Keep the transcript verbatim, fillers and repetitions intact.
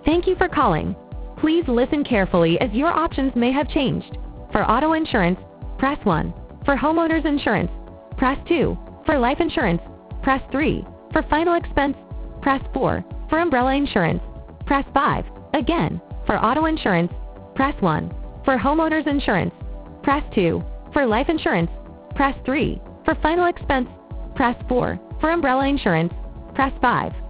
Thank you for calling. Please listen carefully as your options may have changed. For auto insurance, press one. For homeowners insurance, press two. For life insurance, press three. For final expense, press four. For umbrella insurance, press five. Again, for auto insurance, press one. For homeowners insurance, press two. For life insurance, press three. For final expense, press four. For umbrella insurance, press five.